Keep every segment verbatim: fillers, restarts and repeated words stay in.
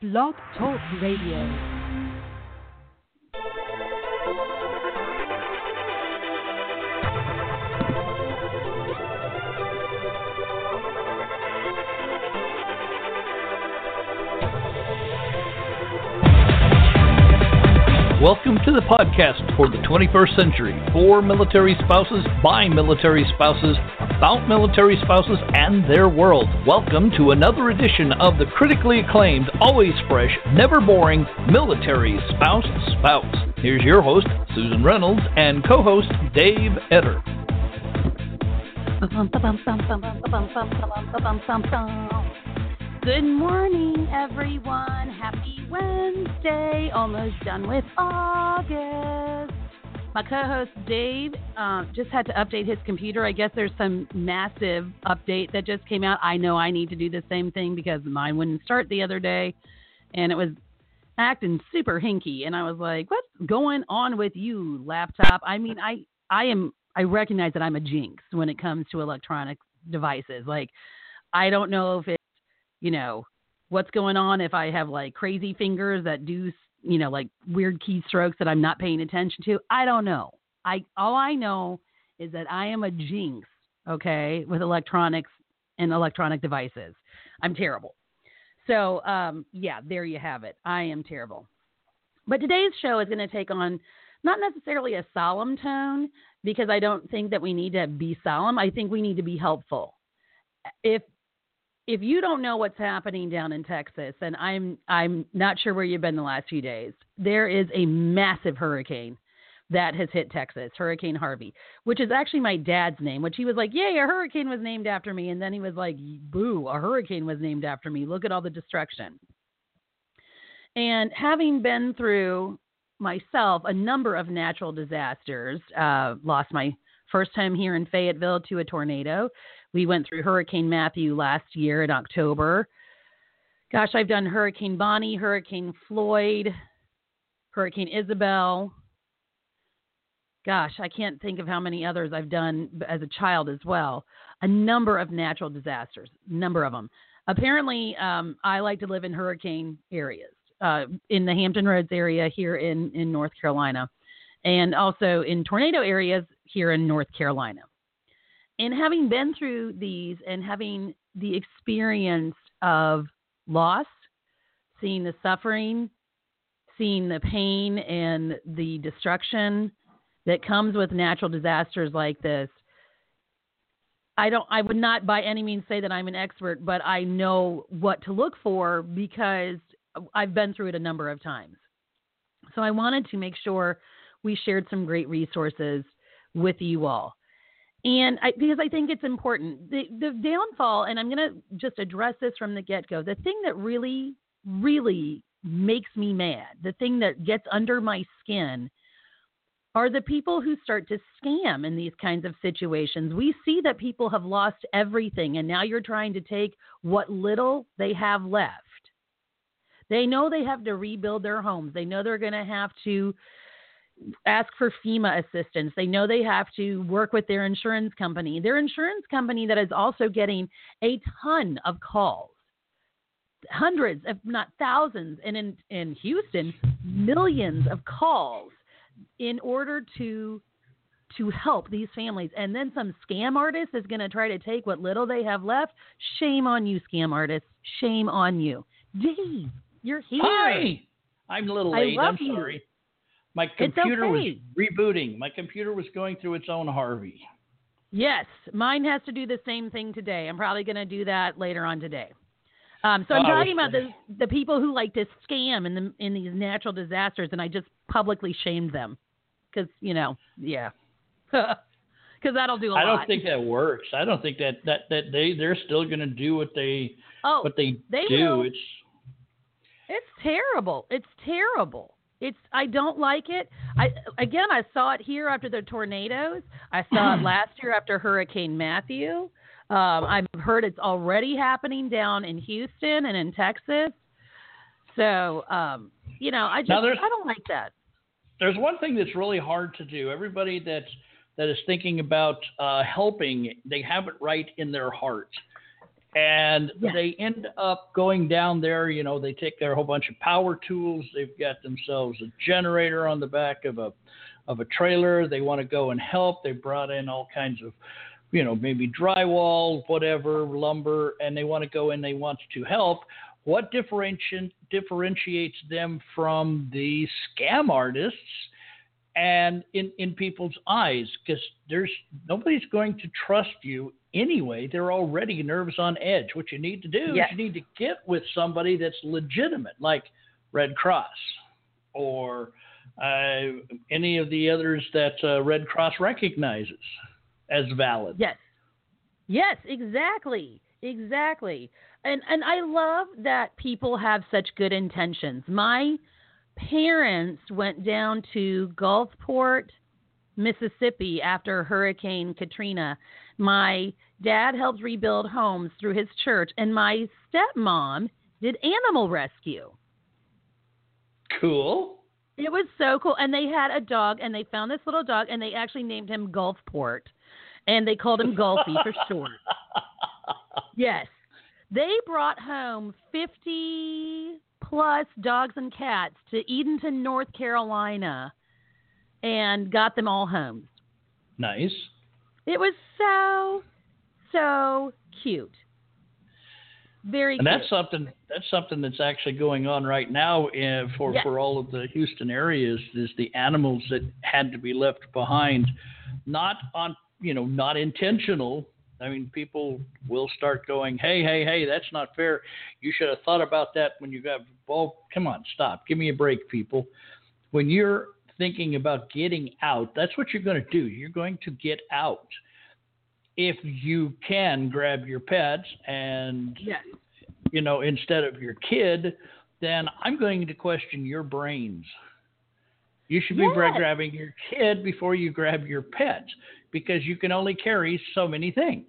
Blog Talk Radio. Welcome to the podcast for the twenty-first century, for military spouses, by military spouses, about military spouses and their world. Welcome to another edition of the critically acclaimed, always fresh, never boring Military Spouse Spouts. Here's your host, Susan Reynolds, and co-host, Dave Etter. Good morning, everyone. Happy Wednesday. Almost done with August. My co-host Dave uh, just had to update his computer. I guess there's some massive update that just came out. I know I need to do the same thing because mine wouldn't start the other day, and it was acting super hinky. And I was like, "What's going on with you, laptop?" I mean, I I am I recognize that I'm a jinx when it comes to electronic devices. Like, I don't know if it you know, what's going on if I have like crazy fingers that do, you know, like weird keystrokes that I'm not paying attention to. I don't know. I all I know is that I am a jinx, okay, with electronics and electronic devices. I'm terrible. So, um, yeah, there you have it. I am terrible. But today's show is going to take on not necessarily a solemn tone, because I don't think that we need to be solemn. I think we need to be helpful. If If you don't know what's happening down in Texas, and I'm I'm not sure where you've been the last few days, there is a massive hurricane that has hit Texas, Hurricane Harvey, which is actually my dad's name, which he was like, yay, a hurricane was named after me. And then he was like, boo, a hurricane was named after me. Look at all the destruction. And having been through myself a number of natural disasters, uh, lost my first time here in Fayetteville to a tornado. We went through Hurricane Matthew last year in October. Gosh, I've done Hurricane Bonnie, Hurricane Floyd, Hurricane Isabel. Gosh, I can't think of how many others I've done as a child as well. A number of natural disasters, number of them. Apparently, um, I like to live in hurricane areas, uh, in the Hampton Roads area here in, in North Carolina, and also in tornado areas here in North Carolina. And having been through these and having the experience of loss, seeing the suffering, seeing the pain and the destruction that comes with natural disasters like this, I don't, I would not by any means say that I'm an expert, but I know what to look for because I've been through it a number of times. So I wanted to make sure we shared some great resources with you all. And I, because I think it's important, the, the downfall, and I'm going to just address this from the get-go, the thing that really, really makes me mad, the thing that gets under my skin, are the people who start to scam in these kinds of situations. We see that people have lost everything, and now you're trying to take what little they have left. They know they have to rebuild their homes. They know they're going to have to ask for FEMA assistance. They know they have to work with their insurance company. Their insurance company that is also getting a ton of calls, hundreds, if not thousands, and in, in Houston, millions of calls in order to to help these families. And then some scam artist is going to try to take what little they have left. Shame on you, scam artists. Shame on you. Dave, you're here. Hi. I'm a little late. I love I'm you. sorry. My computer okay. was rebooting. My computer was going through its own Harvey. Yes, mine has to do the same thing today. I'm probably going to do that later on today. Um, so I'm oh, talking about the the people who like to scam in the in these natural disasters, and I just publicly shamed them because you know, yeah, because that'll do a I lot. I don't think that works. I don't think that that, that they they're still going to do what they oh, what they, they do. Will. It's it's terrible. It's terrible. It's I don't like it. I again I saw it here after the tornadoes. I saw it last year after Hurricane Matthew. Um, I've heard it's already happening down in Houston and in Texas. So um, you know, I just I don't like that. There's one thing that's really hard to do. Everybody that's that is thinking about uh, helping, they have it right in their heart. And Yes. they end up going down there. You know, they take their whole bunch of power tools. They've got themselves a generator on the back of a of a trailer. They want to go and help. They brought in all kinds of, you know, maybe drywall, whatever, lumber, and they want to go in. They want to help. What differenti- differentiates them from the scam artists and in, in people's eyes? Because there's nobody's going to trust you anyway. They're already nerves on edge. What you need to do Yes. is you need to get with somebody that's legitimate, like Red Cross or uh, any of the others that uh, Red Cross recognizes as valid. Yes. Yes, exactly. Exactly. And and I love that people have such good intentions. My parents went down to Gulfport, Mississippi after Hurricane Katrina. My dad helped rebuild homes through his church, and my stepmom did animal rescue. Cool. It was so cool. And they had a dog, and they found this little dog, and they actually named him Gulfport, and they called him Gulfy for short. Yes. They brought home fifty plus dogs and cats to Edenton, North Carolina, and got them all homes. Nice. It was so, so cute. Very and cute. that's something that's something that's actually going on right now uh, for, yes. for all of the Houston areas is the animals that had to be left behind, not on you know not intentional. I mean, people will start going, hey, hey, hey, that's not fair. You should have thought about that when you got, well, come on, stop. Give me a break, people. When you're thinking about getting out, that's what you're going to do. You're going to get out. If you can grab your pets and, yes. you know, instead of your kid, then I'm going to question your brains. You should be yes. grabbing your kid before you grab your pets, because you can only carry so many things.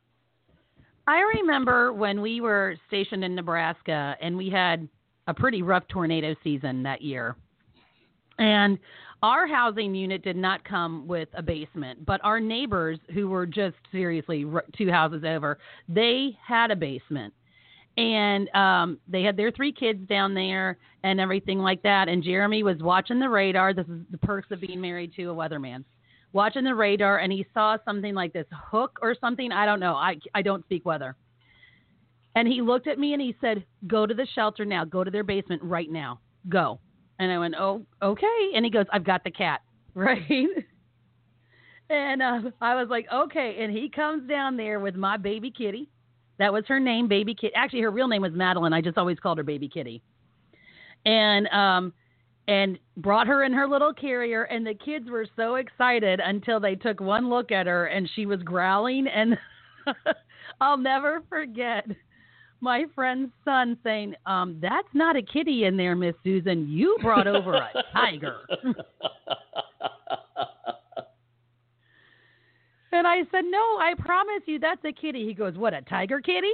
I remember when we were stationed in Nebraska, and we had a pretty rough tornado season that year. And our housing unit did not come with a basement, but our neighbors, who were just seriously two houses over, they had a basement. And um, they had their three kids down there and everything like that. And Jeremy was watching the radar. This is the perks of being married to a weatherman. Watching the radar, and he saw something like this hook or something. I don't know. I, I don't speak weather. And he looked at me and he said, go to the shelter now. Go to their basement right now. Go. And I went, oh, okay. And he goes, I've got the cat. Right? And uh, I was like, okay. And he comes down there with my baby kitty. That was her name, Baby Kitty. Actually, her real name was Madeline. I just always called her Baby Kitty. And um, and brought her in her little carrier, and the kids were so excited until they took one look at her, and she was growling. And I'll never forget my friend's son saying, um, that's not a kitty in there, Miss Susan. You brought over a tiger. And I said, no, I promise you that's a kitty. He goes, what, a tiger kitty?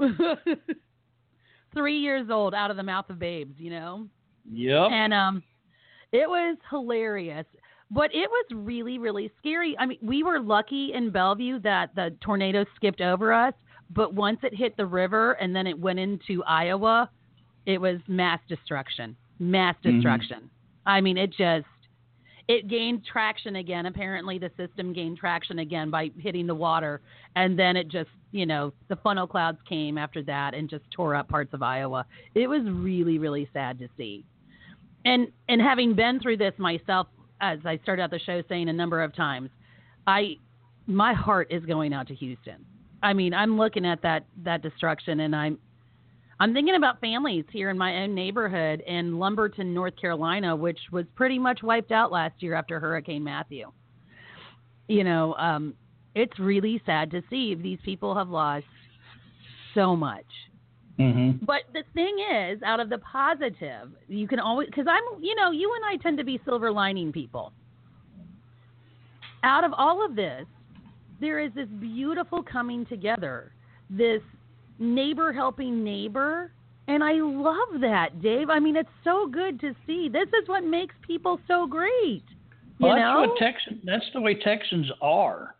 Three years old, out of the mouth of babes, you know? Yep. And um, it was hilarious. But it was really, really scary. I mean, we were lucky in Bellevue that the tornado skipped over us. But once it hit the river and then it went into Iowa, it was mass destruction. Mass destruction. Mm-hmm. I mean, it just... It gained traction again. Apparently the system gained traction again by hitting the water. And then it just, you know, the funnel clouds came after that and just tore up parts of Iowa. It was really, really sad to see. And and having been through this myself, as I started out the show saying a number of times, I my heart is going out to Houston. I mean, I'm looking at that that destruction, and I'm I'm thinking about families here in my own neighborhood in Lumberton, North Carolina, which was pretty much wiped out last year after Hurricane Matthew. You know, um, it's really sad to see these people have lost so much. Mm-hmm. But the thing is, out of the positive, you can always, because I'm, you know, you and I tend to be silver lining people. Out of all of this, there is this beautiful coming together, this neighbor helping neighbor, and I love that, Dave. I mean, it's so good to see. This is what makes people so great. You well, know, that's what Texan, that's the way Texans are.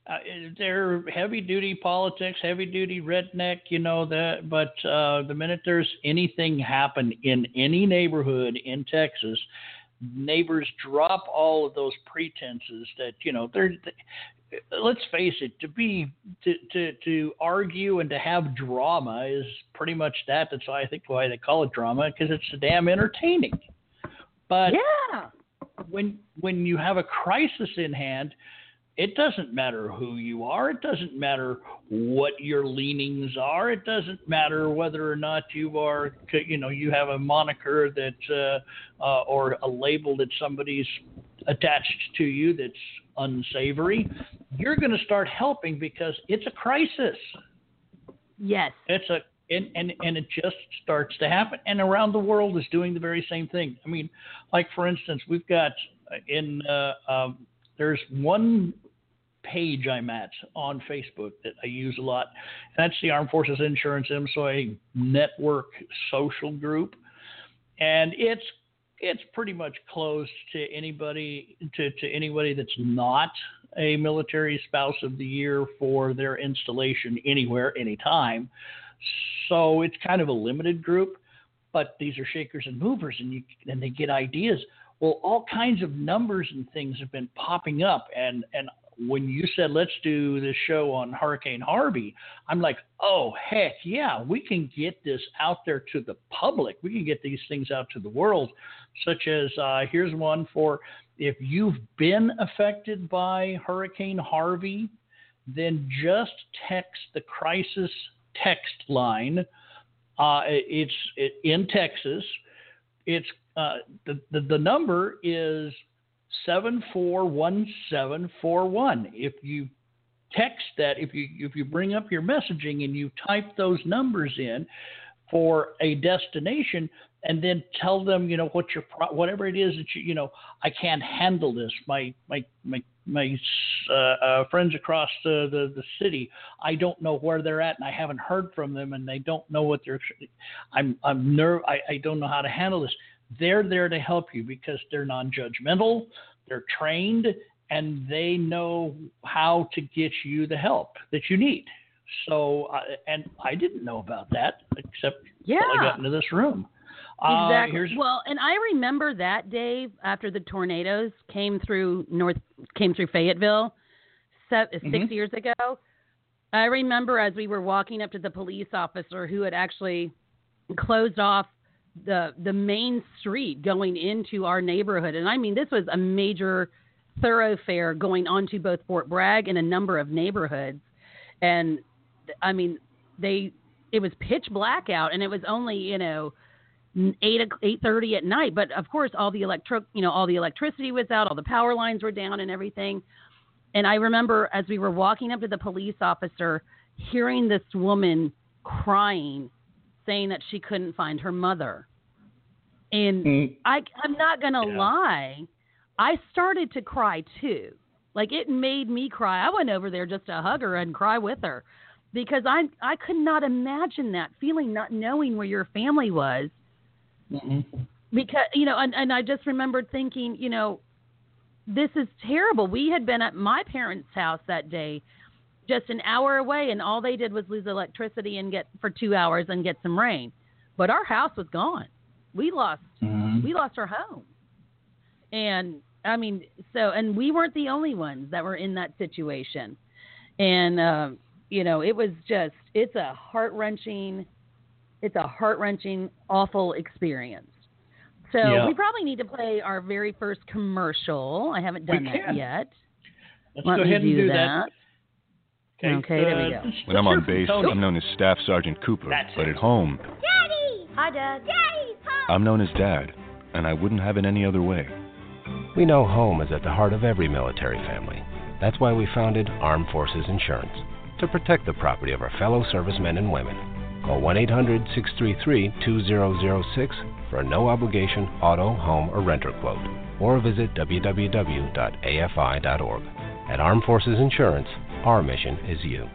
Uh, they're heavy-duty politics, heavy-duty redneck, you know that. But uh, the minute there's anything happen in any neighborhood in Texas, neighbors drop all of those pretenses that you know they're. They, let's face it, to be to, to to argue and to have drama is pretty much that. That's why I think why they call it drama, because it's so damn entertaining. But yeah, when when you have a crisis in hand, it doesn't matter who you are. It doesn't matter what your leanings are. It doesn't matter whether or not you are, you know, you have a moniker that uh, uh, or a label that somebody's attached to you that's unsavory. You're going to start helping because it's a crisis. Yes. It's a and, and and it just starts to happen. And around the world is doing the very same thing. I mean, like for instance, we've got in uh, um, there's one page I'm at on Facebook that I use a lot, and that's the Armed Forces Insurance M S O A Network social group, and it's it's pretty much closed to anybody to, to anybody that's not a military spouse of the year for their installation anywhere, anytime. So it's kind of a limited group, but these are shakers and movers, and you and they get ideas. Well, all kinds of numbers and things have been popping up, and and when you said let's do this show on Hurricane Harvey, I'm like, oh heck yeah, we can get this out there to the public. We can get these things out to the world, such as uh, here's one for if you've been affected by Hurricane Harvey, then just text the crisis text line. Uh, it's it, in Texas. It's uh, the, the the number is seven four one seven four one. If you text that, if you if you bring up your messaging and you type those numbers in for a destination, and then tell them, you know, what your whatever it is that you you know, I can't handle this. My my my my uh, uh, friends across the, the the city, I don't know where they're at, and I haven't heard from them, and they don't know what they're. I'm I'm nerve. I, I don't know how to handle this. They're there to help you because they're non-judgmental, they're trained, and they know how to get you the help that you need. So, uh, and I didn't know about that except yeah. until I got into this room. Exactly. Uh, well, and I remember that, Dave, after the tornadoes came through North, came through Fayetteville six mm-hmm. years ago. I remember as we were walking up to the police officer who had actually closed off the the main street going into our neighborhood. And I mean, this was a major thoroughfare going onto both Fort Bragg and a number of neighborhoods. And I mean, they, it was pitch black out, and it was only, you know, eight, eight thirty at night. But of course, all the electro, you know, all the electricity was out, all the power lines were down and everything. And I remember as we were walking up to the police officer, hearing this woman crying, saying that she couldn't find her mother. And mm. I, I'm not going to yeah. lie, I started to cry too. Like, it made me cry. I went over there just to hug her and cry with her because I I could not imagine that feeling, not knowing where your family was. Mm-hmm. Because, you know, and, and I just remembered thinking, you know, this is terrible. We had been at my parents' house that day, just an hour away, and all they did was lose electricity and get for two hours and get some rain. But our house was gone. We lost mm-hmm. we lost our home. And I mean, so, and we weren't the only ones that were in that situation. And, um, you know, it was just, it's a heart-wrenching, it's a heart-wrenching, awful experience. So yeah. we probably need to play our very first commercial. I haven't done that yet. Let's Let go ahead and do, do that. that. Okay, okay uh, there we go. When I'm on base, I'm known as Staff Sergeant Cooper. That's but it. At home, Daddy! Hi, Dad. Daddy's home! I'm known as Dad, and I wouldn't have it any other way. We know home is at the heart of every military family. That's why we founded Armed Forces Insurance, to protect the property of our fellow servicemen and women. Call one eight hundred six three three two zero zero six for a no-obligation auto, home, or renter quote, or visit w w w dot a f i dot org. At Armed Forces Insurance, our mission is you.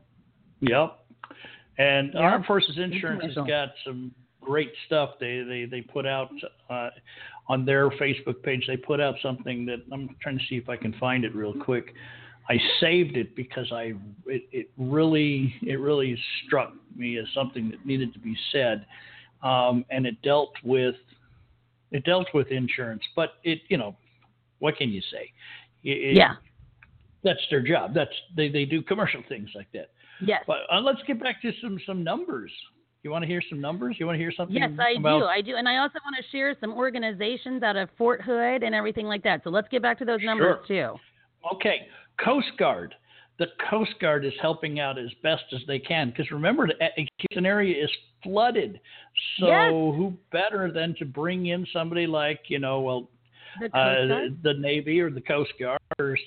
Yep. And yep. Armed Forces Insurance has got some great stuff. They they, they put out uh, on their Facebook page, they put out something that I'm trying to see if I can find it real quick. I saved it because I it, it really it really struck me as something that needed to be said, um, and it dealt with it dealt with insurance. But it you know what can you say? It, yeah, that's their job. That's they, they do commercial things like that. Yes. But uh, let's get back to some some numbers. You want to hear some numbers? You want to hear something? Yes, I about... do. I do. And I also want to share some organizations out of Fort Hood and everything like that. So let's get back to those numbers sure. too. Okay. Coast Guard. The Coast Guard is helping out as best as they can because remember, the Houston area is flooded. So yes. who better than to bring in somebody like, you know, well, the, uh, the Navy or the Coast Guard.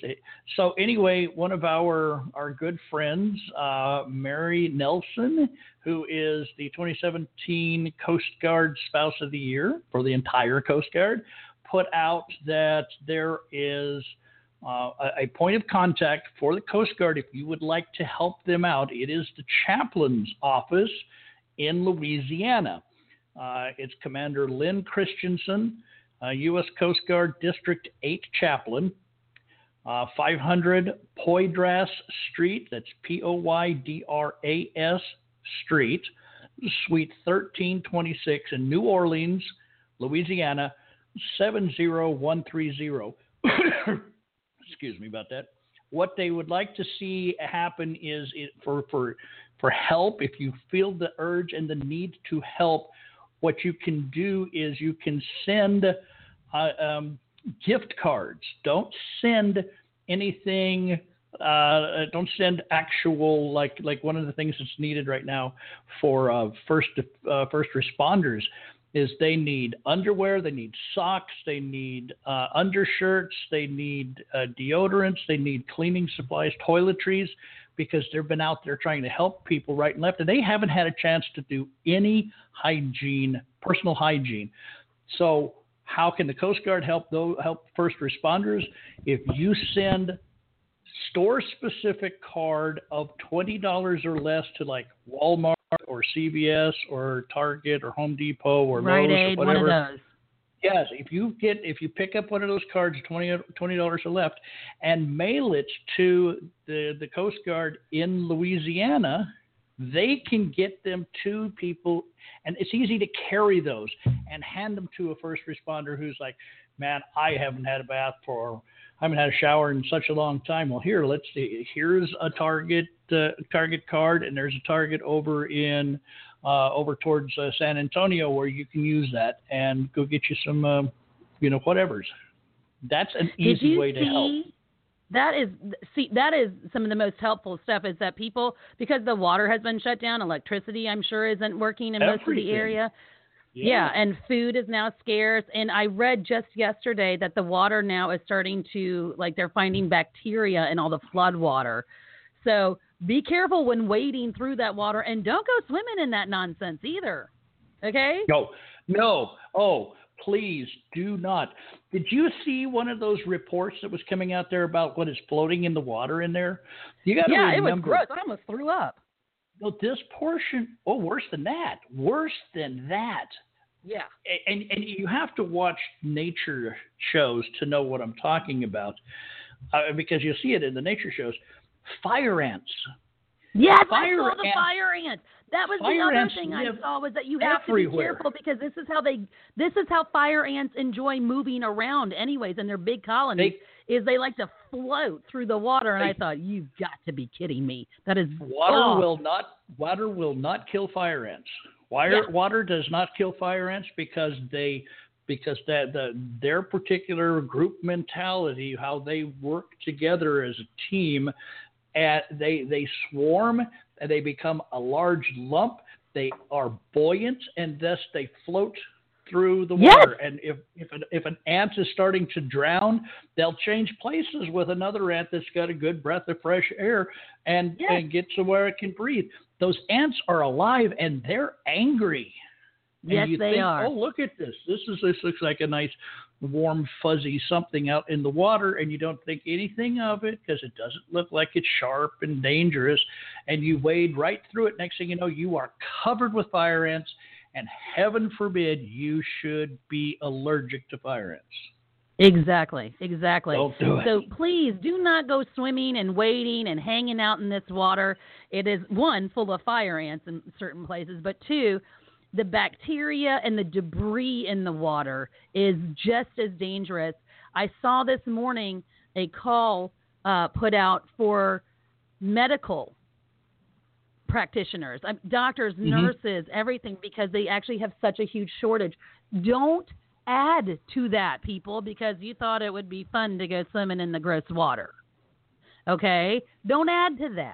So anyway, one of our, our good friends, uh, Mary Nelson, who is the twenty seventeen Coast Guard Spouse of the Year for the entire Coast Guard, put out that there is uh, a, a point of contact for the Coast Guard if you would like to help them out. It is the chaplain's office in Louisiana. Uh, it's Commander Lynn Christensen, uh, U S Coast Guard District eight chaplain, uh, five hundred Poydras Street, that's P O Y D R A S Street, Suite thirteen twenty-six in New Orleans, Louisiana, seven zero one three zero. Excuse me about that. What they would like to see happen is it, for, for, for help, if you feel the urge and the need to help, what you can do is you can send uh, um, gift cards. Don't send anything. Uh, don't send actual like like one of the things that's needed right now for uh, first uh, first responders is they need underwear, they need socks, they need uh, undershirts, they need uh, deodorants, they need cleaning supplies, toiletries, because they've been out there trying to help people right and left, and they haven't had a chance to do any hygiene, personal hygiene. So how can the Coast Guard help those, help first responders? If you send store-specific card of twenty dollars or less to like Walmart or C V S or Target or Home Depot or Rite Lowe's Aid, or whatever. one of those. Yes, if you get if you pick up one of those cards, twenty dollars or left, and mail it to the, the Coast Guard in Louisiana, they can get them to people, and it's easy to carry those and hand them to a first responder who's like, man, I haven't had a bath for, I haven't had a shower in such a long time. Well, here, let's see. Here's a Target uh, Target card, and there's a Target over in uh, over towards uh, San Antonio where you can use that and go get you some, uh, you know, whatever's. That's an easy way to help. That is, see, that is some of the most helpful stuff is that people, because the water has been shut down, electricity, I'm sure, isn't working in Everything. most of the area. Yeah. yeah, and food is now scarce. And I read just yesterday that the water now is starting to, like, they're finding bacteria in all the flood water. So be careful when wading through that water, and don't go swimming in that nonsense either. Okay? No, no. Oh, please do not. Did you see one of those reports that was coming out there about what is floating in the water in there? You got to yeah, remember. it was gross. I almost threw up. No, this portion, oh, worse than that. Worse than that. Yeah. And, and you have to watch nature shows to know what I'm talking about, uh, because you'll see it in the nature shows. Fire ants. Yes, fire I saw the ants. fire ants. That was Fire the other ants thing I live saw was that you have everywhere. to be careful because this is how they, this is how fire ants enjoy moving around anyways in their big colonies. They, is they like to float through the water, and they, I thought, you've got to be kidding me. That is water oh. will not water will not kill fire ants. Water yeah. water does not kill fire ants because they because that the their particular group mentality, how they work together as a team, and they they swarm and they become a large lump. They are buoyant, and thus they float through the yes. water. And if if an, if an ant is starting to drown, they'll change places with another ant that's got a good breath of fresh air and, yes. and get to where it can breathe. Those ants are alive, and they're angry. And yes, you they think, are. oh, look at this. This is this looks like a nice, warm, fuzzy something out in the water, and you don't think anything of it because it doesn't look like it's sharp and dangerous. And you wade right through it. Next thing you know, you are covered with fire ants, and heaven forbid you should be allergic to fire ants. Exactly, exactly. Don't do it. So please do not go swimming and wading and hanging out in this water. It is, one, full of fire ants in certain places, but two, the bacteria and the debris in the water is just as dangerous. I saw this morning a call uh, put out for medical practitioners, doctors, mm-hmm. nurses, everything, because they actually have such a huge shortage. Don't add to that, people, because you thought it would be fun to go swimming in the gross water. Okay? Don't add to that.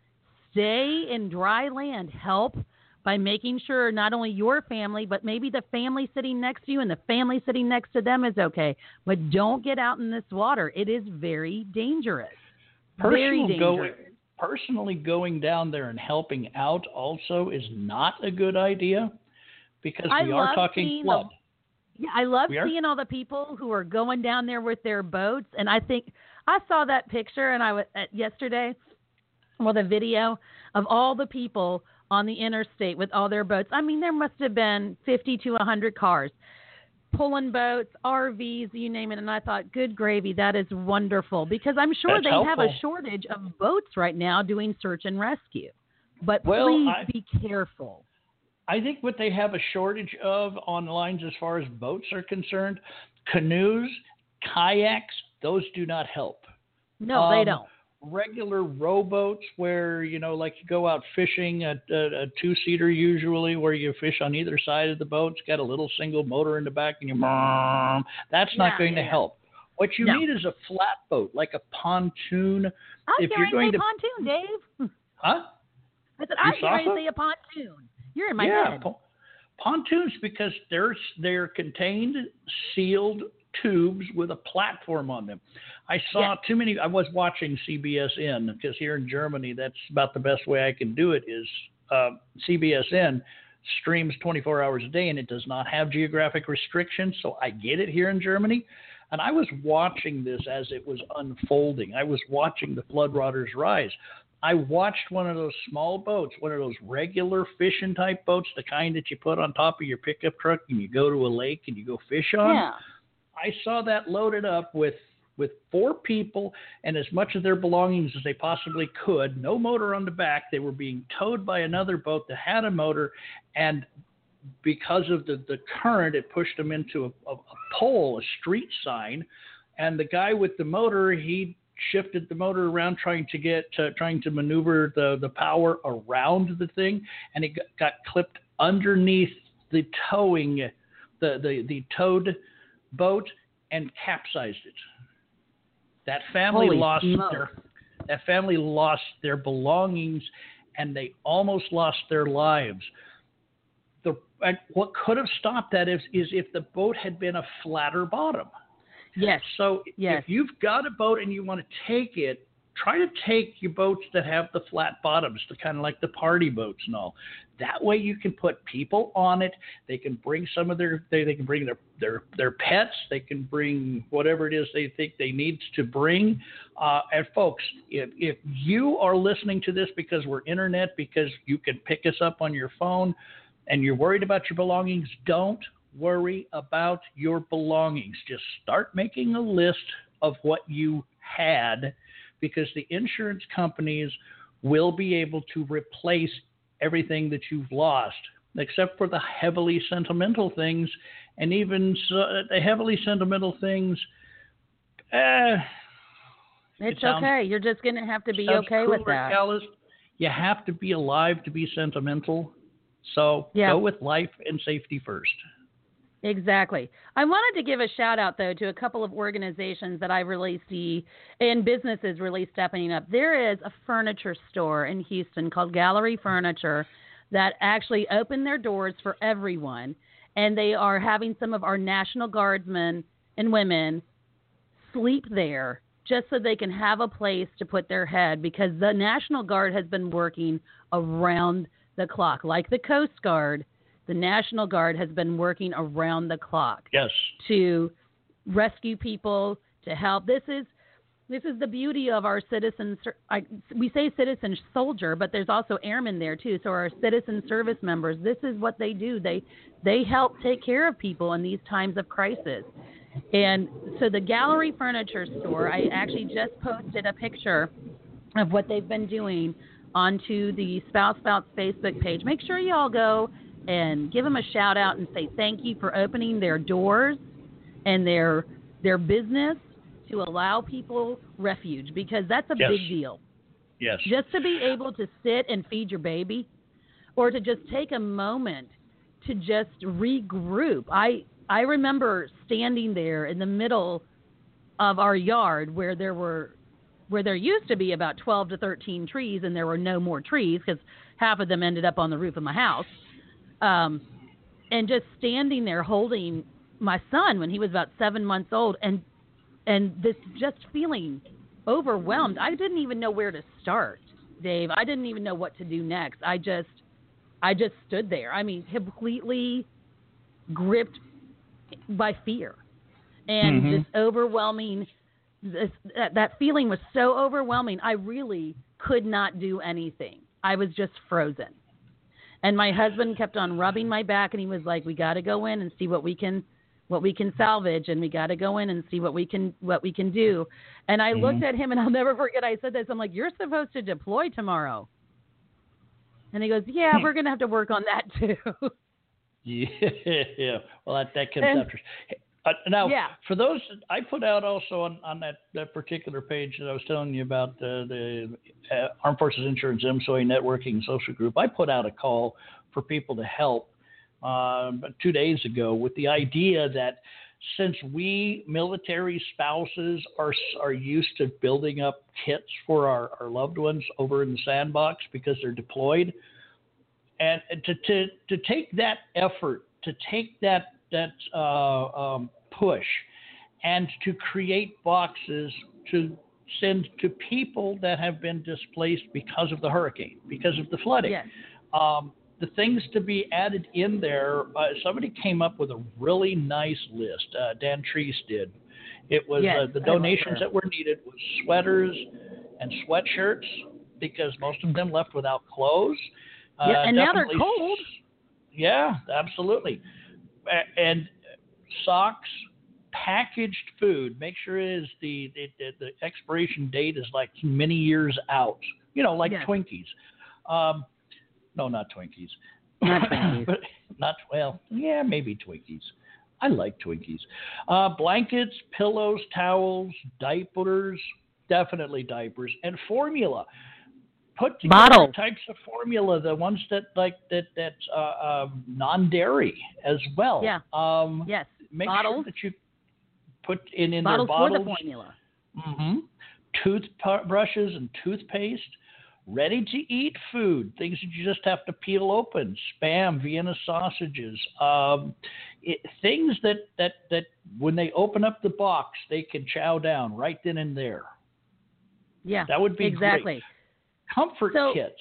Stay in dry land. Help by making sure not only your family, but maybe the family sitting next to you and the family sitting next to them is okay. But don't get out in this water. It is very dangerous. Personal very dangerous. Going, personally going down there and helping out also is not a good idea, because we I are talking flood. The, yeah, I love we seeing are? all the people who are going down there with their boats. And I think I saw that picture and I was uh, yesterday, well, the video of all the people on the interstate with all their boats. I mean, there must have been fifty to one hundred cars pulling boats, R Vs, you name it. And I thought, good gravy, that is wonderful, because I'm sure That's they helpful. have a shortage of boats right now doing search and rescue. But well, please I, be careful. I think what they have a shortage of on lines as far as boats are concerned, canoes, kayaks, those do not help. No, um, they don't. Regular rowboats where, you know, like you go out fishing, a, a, a two-seater usually, where you fish on either side of the boat. It's got a little single motor in the back and you mom. That's yeah, not going yeah. to help. What you no. need is a flat boat, like a pontoon. I was if going you're going to say to pontoon, Dave. Huh? I said, You I was going saw to say a pontoon. You're in my yeah, head. Po- pontoons, because they're, they're contained, sealed tubes with a platform on them. I saw yeah. too many. I was watching C B S N, because here in Germany, that's about the best way I can do it, is uh, C B S N streams twenty-four hours a day, and it does not have geographic restrictions, so I get it here in Germany. And I was watching this as it was unfolding. I was watching the floodwaters rise. I watched one of those small boats, one of those regular fishing type boats, the kind that you put on top of your pickup truck and you go to a lake and you go fish on. Yeah. I saw that loaded up with, with four people and as much of their belongings as they possibly could. No motor on the back. They were being towed by another boat that had a motor, and because of the, the current, it pushed them into a, a, a pole, a street sign. And the guy with the motor, he shifted the motor around trying to get uh, trying to maneuver the, the power around the thing, and it got, got clipped underneath the towing, the, the, the towed boat, and capsized it. That family Holy lost smokes. their that family lost their belongings, and they almost lost their lives. The and what could have stopped that is is if the boat had been a flatter bottom. Yes. So yes. if you've got a boat and you want to take it, try to take your boats that have the flat bottoms, the kind of like the party boats and all. That way you can put people on it. They can bring some of their, they, they can bring their, their, their pets. They can bring whatever it is they think they need to bring. Uh, and folks, if, if you are listening to this because we're internet, because you can pick us up on your phone and you're worried about your belongings, don't worry about your belongings. Just start making a list of what you had, because the insurance companies will be able to replace everything that you've lost, except for the heavily sentimental things. And even so, the heavily sentimental things, eh, it's it sounds, okay. You're just going to have to be sounds okay cruel with or that. Callous. You have to be alive to be sentimental. So yeah. go with life and safety first. Exactly. I wanted to give a shout out, though, to a couple of organizations that I really see and businesses really stepping up. There is a furniture store in Houston called Gallery Furniture that actually opened their doors for everyone, and they are having some of our National Guardsmen and women sleep there just so they can have a place to put their head, because the National Guard has been working around the clock, like the Coast Guard. The National Guard has been working around the clock yes. to rescue people, to help. This is this is the beauty of our citizens. I, we say citizen soldier, but there's also airmen there too. So our citizen service members, this is what they do. They they help take care of people in these times of crisis. And so the Gallery Furniture Store, I actually just posted a picture of what they've been doing onto the Spouse Spouts Facebook page. Make sure you all go and give them a shout out and say thank you for opening their doors and their their business to allow people refuge, because that's a yes. big deal. Yes. Just to be able to sit and feed your baby, or to just take a moment to just regroup. I I remember standing there in the middle of our yard where there were where there used to be about twelve to thirteen trees, and there were no more trees because half of them ended up on the roof of my house. Um, and just standing there holding my son when he was about seven months old, and and this just feeling overwhelmed. I didn't even know where to start, Dave. I didn't even know what to do next. I just I just stood there. I mean, completely gripped by fear and mm-hmm. this overwhelming. This, that, that feeling was so overwhelming. I really could not do anything. I was just frozen. And my husband kept on rubbing my back, and he was like, "We got to go in and see what we can, what we can salvage, and we got to go in and see what we can, what we can do." And I mm-hmm. looked at him, and I'll never forget. I said this. I'm like, "You're supposed to deploy tomorrow." And he goes, "Yeah, we're going to have to work on that too." Yeah. Well, that that comes and, after. Uh, now, yeah. for those, I put out also on, on that, that particular page that I was telling you about, uh, the uh, Armed Forces Insurance M S O E Networking Social Group, I put out a call for people to help uh, two days ago with the idea that since we military spouses are are used to building up kits for our, our loved ones over in the sandbox because they're deployed, and to, to, to take that effort, to take that that uh, um, push and to create boxes to send to people that have been displaced because of the hurricane, because of the flooding. Yes. Um, the things to be added in there, uh, somebody came up with a really nice list. Uh, Dan Treese did. It was yes, uh, the donations that were needed was sweaters and sweatshirts, because most of them left without clothes. Yeah, uh, and now they're cold. Yeah, absolutely. And socks, packaged food. Make sure it is the, the the expiration date is like many years out. You know, like yes. Twinkies. Um, no, not Twinkies. Not Twinkies. but not well. Yeah, maybe Twinkies. I like Twinkies. Uh, blankets, pillows, towels, diapers. Definitely diapers, and formula. Put together Bottles. Types of formula, the ones that like that that's uh, um, non-dairy as well. Yeah. Um, yes. Make bottles. sure that you put in in bottles their bottles. for the formula. Mm-hmm. Toothbrushes and toothpaste. Ready-to-eat food, things that you just have to peel open. Spam, Vienna sausages, um, it, things that that that when they open up the box, they can chow down right then and there. Yeah. That would be exactly. great. Comfort so, kits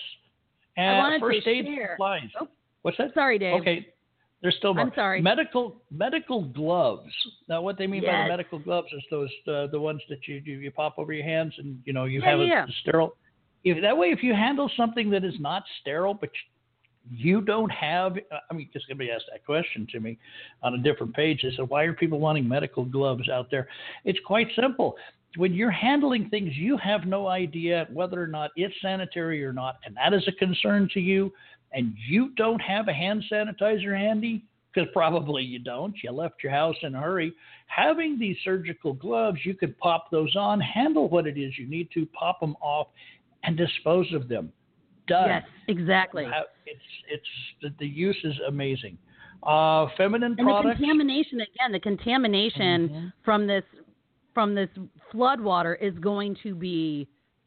and first aid share. supplies. Oh, what's that? Sorry, Dave. Okay, there's still more. I'm sorry. Medical medical gloves. Now, what they mean yes. by the medical gloves is those uh, the ones that you, you you pop over your hands and you know you yeah, have yeah. a, a sterile. If that way, if you handle something that is not sterile, but you don't have, I mean, because somebody asked that question to me on a different page. They said, "Why are people wanting medical gloves out there?" It's quite simple. When you're handling things, you have no idea whether or not it's sanitary or not, and that is a concern to you, and you don't have a hand sanitizer handy, because probably you don't. You left your house in a hurry. Having these surgical gloves, you could pop those on, handle what it is you need to, pop them off, and dispose of them. Done. Yes, exactly. It's it's the, the use is amazing. Uh, feminine and products. And the contamination again, the contamination mm-hmm. from this from this flood water is going to be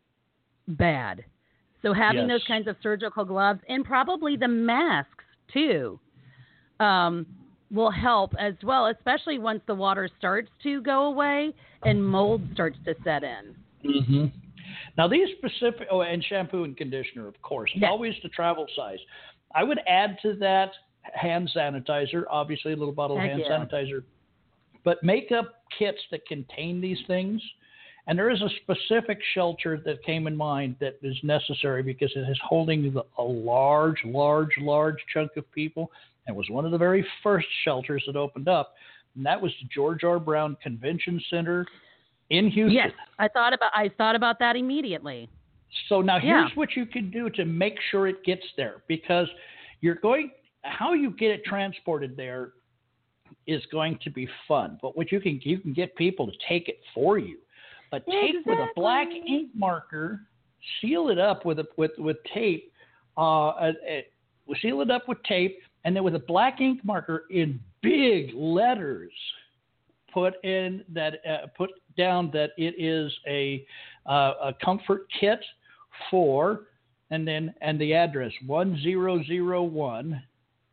bad. So having yes. those kinds of surgical gloves and probably the masks too um, will help as well, especially once the water starts to go away and mold starts to set in. Mm-hmm. Now these specific, oh, and shampoo and conditioner, of course, yes. always the travel size. I would add to that hand sanitizer, obviously a little bottle Heck of hand yeah. sanitizer, but makeup kits that contain these things. And there is a specific shelter that came in mind that is necessary because it is holding a large, large, large chunk of people. And was one of the very first shelters that opened up. and that was the George R. Brown Convention Center in Houston. Yes, I thought about I thought about that immediately. So now here's Yeah. what you can do to make sure it gets there, because you're going how you get it transported there is going to be fun. But what you can you can get people to take it for you. But take Exactly. with a black ink marker, seal it up with a, with with tape, uh, uh, uh, seal it up with tape, and then with a black ink marker in big letters, put in that uh, put down that it is a uh, a comfort kit for, and then and the address one zero zero one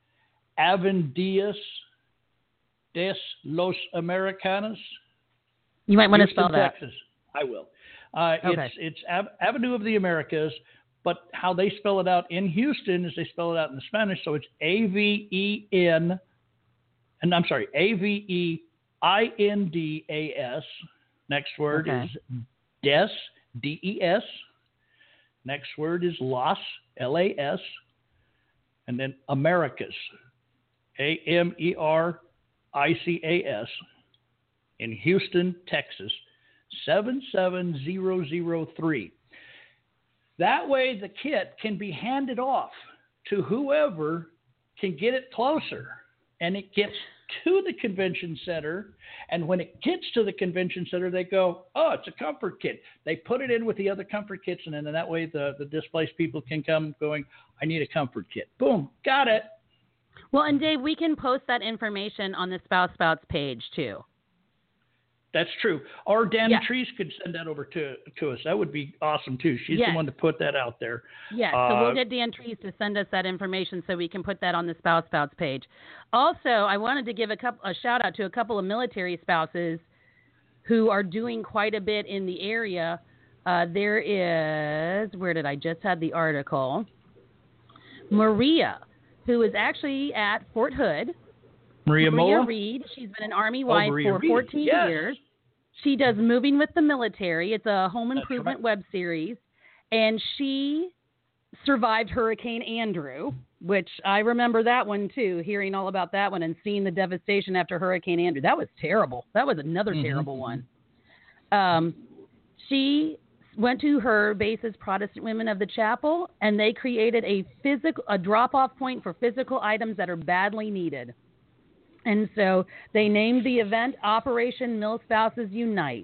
Avenidas de los Americanos. You might want to Houston, spell that. Texas. I will. Uh, Okay. It's it's Ave- Avenue of the Americas, but how they spell it out in Houston is they spell it out in Spanish, so it's A V E N, and I'm sorry, A V E I N D A S. Next word Okay. is Des, D E S. Next word is Las, L A S. And then Americas, A M E R I C A S, in Houston, Texas, seven seven zero zero three. That way the kit can be handed off to whoever can get it closer, and it gets to the convention center. And when it gets to the convention center, they go, oh, it's a comfort kit. They put it in with the other comfort kits, and then that way the, the displaced people can come going, I need a comfort kit. Boom, got it. Well, and Dave, we can post that information on the Spouse Spouts page too. That's true. Or Danny Yeah. Treese could send that over to to us. That would be awesome too. She's Yes. the one to put that out there. Yes, so Uh, we'll get Dan Treese to send us that information so we can put that on the Spouse Spouts page. Also, I wanted to give a, couple, a shout out to a couple of military spouses who are doing quite a bit in the area. Uh, there is, where did I just had the article? Maria, who is actually at Fort Hood. Maria, Maria Mola? Reed. She's been an Army Oh, wife Maria for Reed. fourteen Yes. years. She does Moving with the Military. It's a home That's improvement right. web series. And she survived Hurricane Andrew, which I remember that one too, hearing all about that one and seeing the devastation after Hurricane Andrew. That was terrible. That was another Mhm. terrible one. Um, she went to her base as Protestant Women of the Chapel, and they created a physical, a drop-off point for physical items that are badly needed. And so they named the event Operation Mill Spouses Unite.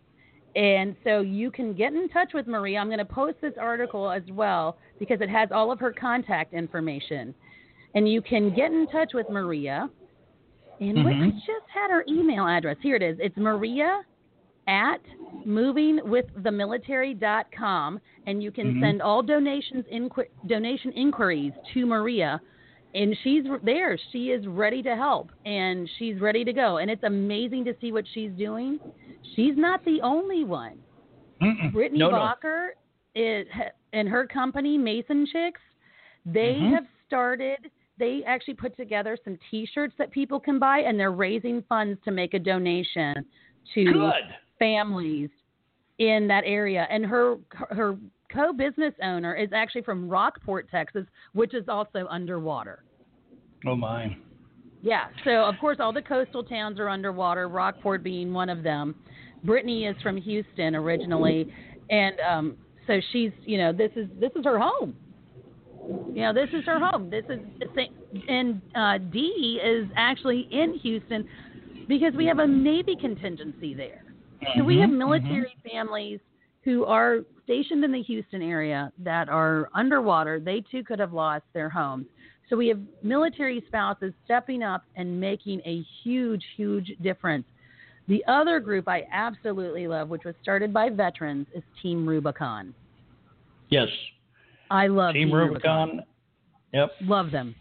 And so you can get in touch with Maria. I'm going to post this article as well because it has all of her contact information. And you can get in touch with Maria. And wait, I just had her email address. Here it is. It's Maria at moving with the military dot com. And you can Mhm. send all donations inqu- donation inquiries to Maria. And she's there. She is ready to help, and she's ready to go. And it's amazing to see what she's doing. She's not the only one. Mm-mm. Brittany no, no. Walker is, and her company, Mason Chicks, they Mhm. have started, they actually put together some T-shirts that people can buy, and they're raising funds to make a donation to Good. families in that area. And her her co-business owner is actually from Rockport, Texas, which is also underwater. Oh, my. Yeah, so of course all the coastal towns are underwater, Rockport being one of them. Brittany is from Houston originally, and um, so she's, you know, this is this is her home. You know, this is her home. This is the thing. And uh, Dee is actually in Houston because we have a Navy contingency there. So we have Mhm, military families who are stationed in the Houston area that are underwater. They too could have lost their homes. So we have military spouses stepping up and making a huge, huge difference. The other group I absolutely love, which was started by veterans, is Team Rubicon. Yes. I love Team Team Rubicon. Rubicon. Yep. Love them.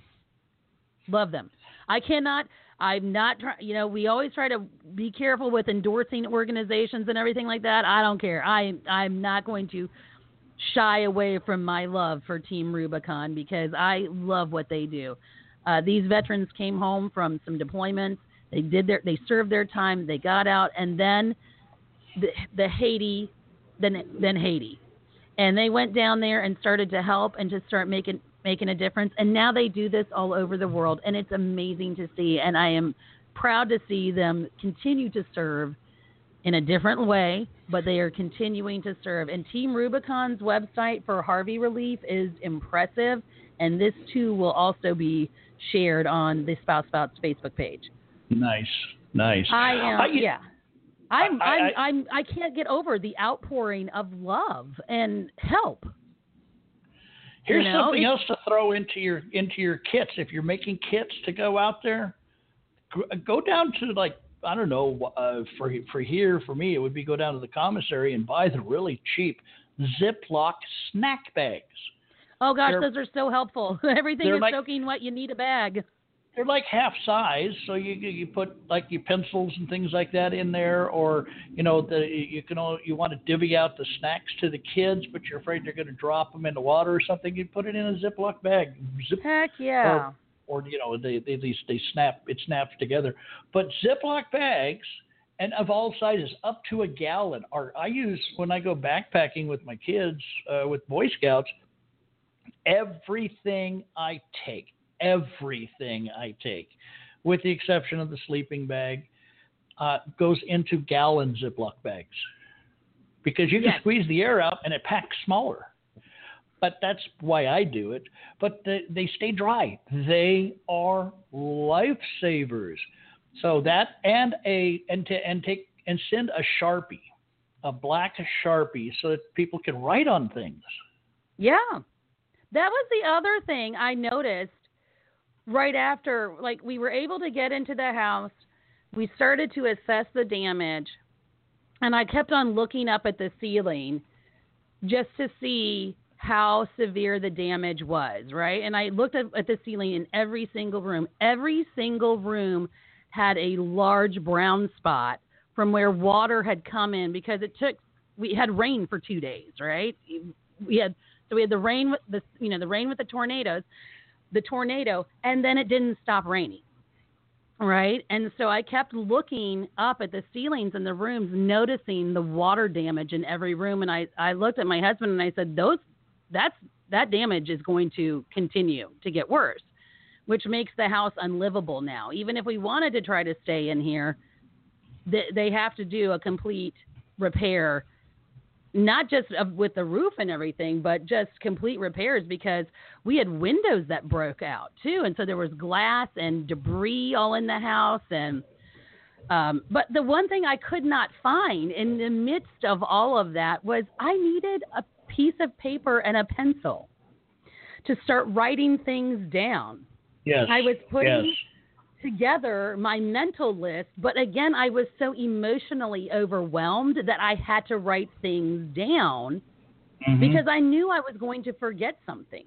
Love them. I cannot, I'm not trying, you know, we always try to be careful with endorsing organizations and everything like that. I don't care. I, I'm not going to shy away from my love for Team Rubicon because I love what they do. Uh, these veterans came home from some deployments. They did their, they served their time. They got out, and then the, the Haiti, then, then Haiti. And they went down there and started to help and just start making making a difference. And now they do this all over the world, and it's amazing to see. And I am proud to see them continue to serve in a different way, but they are continuing to serve. And Team Rubicon's website for Harvey relief is impressive, and this too will also be shared on the Spouse Spouts Facebook page. Nice, nice. I am, I, yeah. I'm, I, I, I'm, I'm, I can't get over the outpouring of love and help. Here's you know, something else to throw into your into your kits. If you're making kits to go out there, go down to like I don't know uh, for for here for me it would be go down to the commissary and buy the really cheap Ziploc snack bags. Oh gosh, they're, those are so helpful. Everything is like, soaking wet. You need a bag. They're like half size, so you you put like your pencils and things like that in there, or you know the you can all, you want to divvy out the snacks to the kids, but you're afraid they're going to drop them in the water or something. You put it in a Ziploc bag. Zip, Heck yeah. Or, or you know they they they, they snap it snaps together. But Ziploc bags and of all sizes up to a gallon are I use when I go backpacking with my kids uh, with Boy Scouts. Everything I take. Everything I take, with the exception of the sleeping bag, uh, goes into gallon Ziploc bags because you can yes. squeeze the air out and it packs smaller. But that's why I do it. But the, they stay dry. They are lifesavers. So that and a and to and take and send a Sharpie, a black Sharpie, so that people can write on things. Yeah, that was the other thing I noticed. Right after, like, we were able to get into the house, we started to assess the damage, and I kept on looking up at the ceiling just to see how severe the damage was, right? And I looked at, at the ceiling in every single room. Every single room had a large brown spot from where water had come in because it took, we had rain for two days, right? We had, so we had the rain with the, you know, the rain with the tornadoes. the tornado, and then it didn't stop raining, right? And so I kept looking up at the ceilings in the rooms, noticing the water damage in every room, and I, I looked at my husband and I said, "Those, that's that damage is going to continue to get worse," which makes the house unlivable now. Even if we wanted to try to stay in here, they, they have to do a complete repair, not just of, with the roof and everything, but just complete repairs because we had windows that broke out too. And so there was glass and debris all in the house. And, um, but the one thing I could not find in the midst of all of that was I needed a piece of paper and a pencil to start writing things down. Yes. I was putting yes. together my mental list, but again, I was so emotionally overwhelmed that I had to write things down mm-hmm. because I knew I was going to forget something.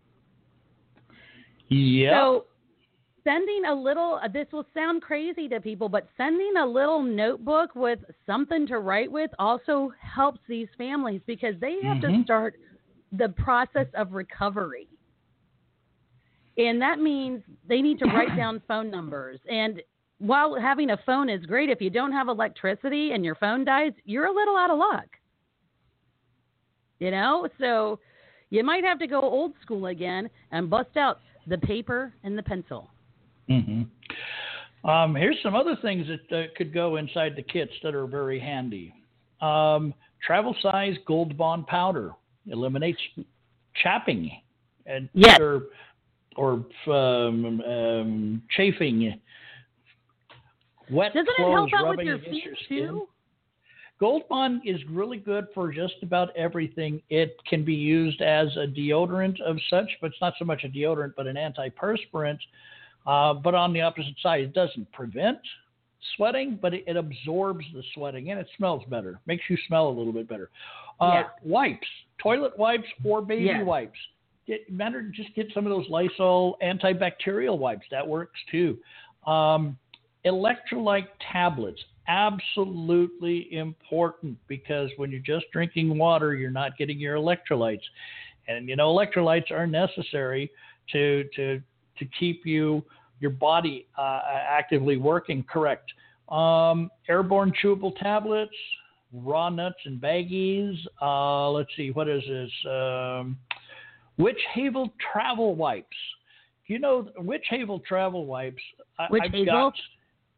Yeah. So sending a little, this will sound crazy to people, but sending a little notebook with something to write with also helps these families because they have mm-hmm. to start the process of recovery. And that means they need to write down phone numbers. And while having a phone is great, if you don't have electricity and your phone dies, you're a little out of luck. You know? So you might have to go old school again and bust out the paper and the pencil. Mm-hmm. Um, here's some other things that uh, could go inside the kits that are very handy. Um, travel size Gold Bond powder eliminates chapping and yes. or, or um, um, chafing. Wet Doesn't clothes it help out rubbing with your against feet your skin. too? Gold Bond is really good for just about everything. It can be used as a deodorant of such, but it's not so much a deodorant, but an antiperspirant. Uh, but on the opposite side, it doesn't prevent sweating, but it, it absorbs the sweating, and it smells better. Makes you smell a little bit better. Uh, yeah. Wipes, toilet wipes or baby yeah. wipes. Get, matter just get some of those Lysol antibacterial wipes. That works too. Um, electrolyte tablets. Absolutely important because when you're just drinking water, you're not getting your electrolytes. And, you know, electrolytes are necessary to to to keep you your body uh, actively working correct. Um, airborne chewable tablets, raw nuts and baggies. Uh, let's see, what is this? Um, Witch Hazel travel wipes. You know, Witch Hazel travel wipes. I, Witch I've Hazel? got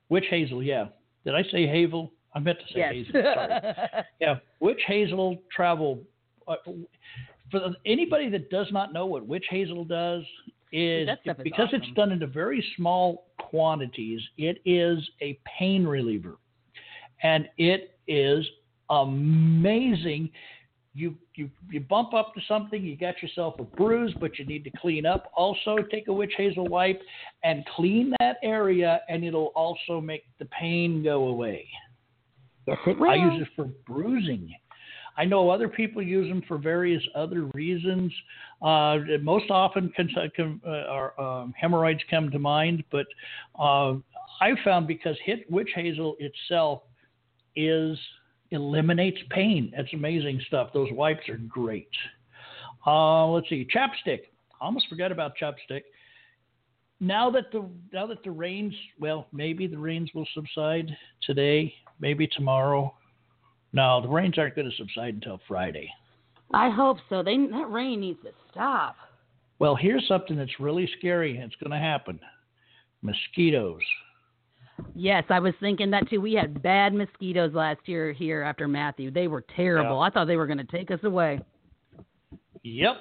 Witch hazel, yeah. Did I say hazel? I meant to say yes. hazel. Sorry. Yeah, witch hazel travel. Uh, for the, anybody that does not know what witch hazel does, is, is because awesome. it's done into very small quantities, it is a pain reliever. And it is amazing. You, you you bump up to something, you got yourself a bruise, but you need to clean up. Also, take a witch hazel wipe and clean that area, and it'll also make the pain go away. Yes, it will. I use it for bruising. I know other people use them for various other reasons. Uh, most often, con- con- uh, our, um, hemorrhoids come to mind, but uh, I found because hit witch hazel itself is eliminates pain. That's amazing stuff. Those wipes are great. Uh, let's see, chapstick. I almost forgot about chapstick. Now that the now that the rains, well, maybe the rains will subside today, maybe tomorrow. No, the rains aren't going to subside until Friday. I hope so. They, that rain needs to stop. Well, here's something that's really scary. It's going to happen. Mosquitoes. Yes, I was thinking that too. We had bad mosquitoes last year here after Matthew. They were terrible. Yeah. I thought they were going to take us away. Yep.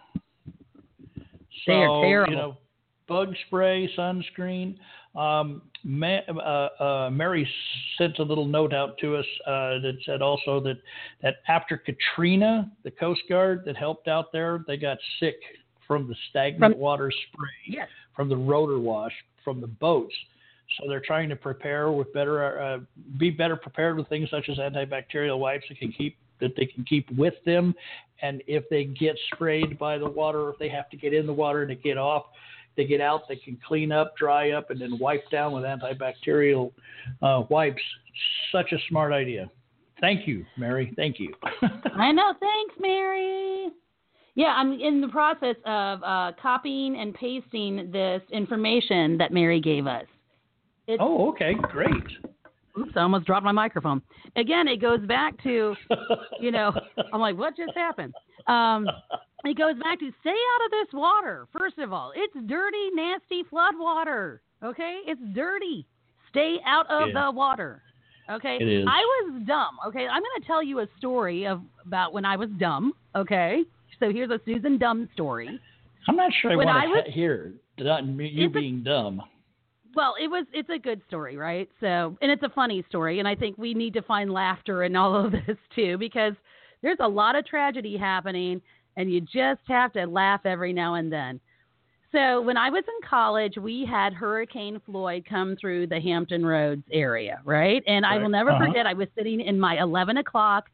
They are So, terrible. you know, bug spray, sunscreen. Um, Ma- uh, uh, Mary sent a little note out to us uh, that said also that, that after Katrina, the Coast Guard that helped out there, they got sick from the stagnant From- water spray, Yes. from the rotor wash, from the boats. So they're trying to prepare with better, uh, be better prepared with things such as antibacterial wipes that can keep that they can keep with them. And if they get sprayed by the water, if they have to get in the water to get off, they get out, they can clean up, dry up, and then wipe down with antibacterial uh, wipes. Such a smart idea. Thank you, Mary. Thank you. I know. Thanks, Mary. Yeah, I'm in the process of uh, copying and pasting this information that Mary gave us. It's, Oh, okay. Great. Oops, I almost dropped my microphone. Again, it goes back to, you know, I'm like, what just happened? Um, it goes back to stay out of this water. First of all, it's dirty, nasty flood water. Okay? It's dirty. Stay out of Yeah. the water. Okay? It is. I was dumb. Okay? I'm going to tell you a story of about when I was dumb. Okay? So here's a Susan Dumb story. I'm not sure I When want I to was- ha- hear not you It's a- being dumb. Well, it was. It's a good story, right? So, and it's a funny story, and I think we need to find laughter in all of this too, because there's a lot of tragedy happening, and you just have to laugh every now and then. So, when I was in college, we had Hurricane Floyd come through the Hampton Roads area, right? And I will never Uh-huh. forget. I was sitting in my eleven o'clock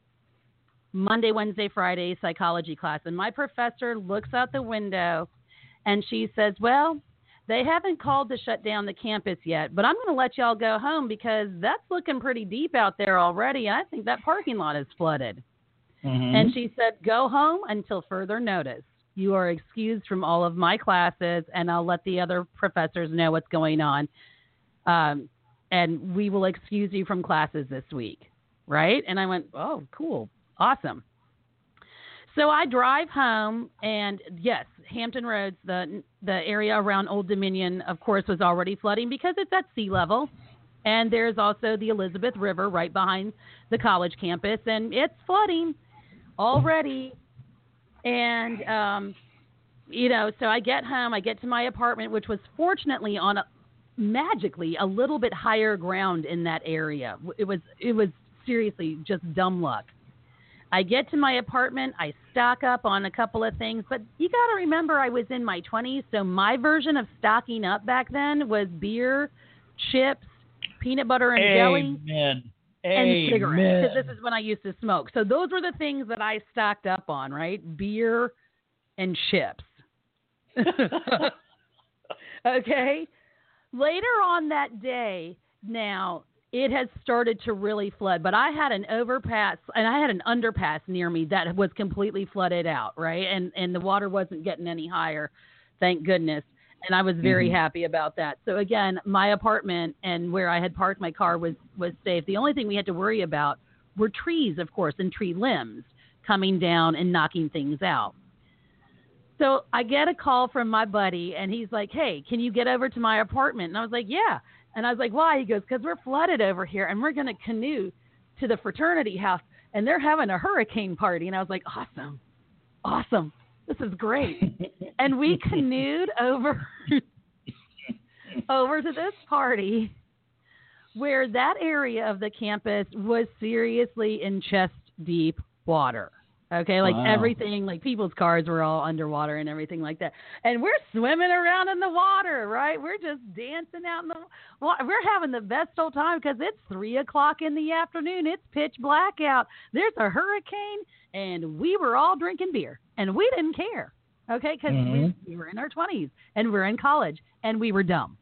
Monday, Wednesday, Friday psychology class, and my professor looks out the window, and she says, "Well, they haven't called to shut down the campus yet, but I'm going to let y'all go home because that's looking pretty deep out there already. And I think that parking lot is flooded." Mhm. And she said, "Go home until further notice. You are excused from all of my classes, and I'll let the other professors know what's going on. Um, and we will excuse you from classes this week." Right? And I went, "Oh, cool. Awesome." So I drive home, and yes, Hampton Roads, the the area around Old Dominion, of course, was already flooding because it's at sea level. And there's also the Elizabeth River right behind the college campus, and it's flooding already. And, um, you know, so I get home, I get to my apartment, which was fortunately on a, magically a little bit higher ground in that area. It was it was seriously just dumb luck. I get to my apartment, I stock up on a couple of things, but you got to remember I was in my twenties, so my version of stocking up back then was beer, chips, peanut butter and jelly, Amen. and cigarettes, Amen. because this is when I used to smoke. So those were the things that I stocked up on, right? Beer and chips. Okay? Later on that day, now, it has started to really flood, but I had an overpass and I had an underpass near me that was completely flooded out, right? And and the water wasn't getting any higher, thank goodness. And I was very Mhm. happy about that. So again, my apartment and where I had parked my car was was safe. The only thing we had to worry about were trees, of course, and tree limbs coming down and knocking things out. So I get a call from my buddy, and he's like, "Hey, can you get over to my apartment?" And I was like, "Yeah." And I was like, why? He goes, because we're flooded over here, and we're going to canoe to the fraternity house, and they're having a hurricane party. And I was like, awesome, awesome. This is great. And we canoed over, over to this party where that area of the campus was seriously in chest-deep water. Okay, like wow. everything, like people's cars were all underwater and everything like that. And we're swimming around in the water, right? We're just dancing out in the water. We're having the best old time because it's three o'clock in the afternoon. It's pitch black out. There's a hurricane, and we were all drinking beer, and we didn't care, okay, because mm-hmm. we, we were in our twenties, and we're in college, and we were dumb.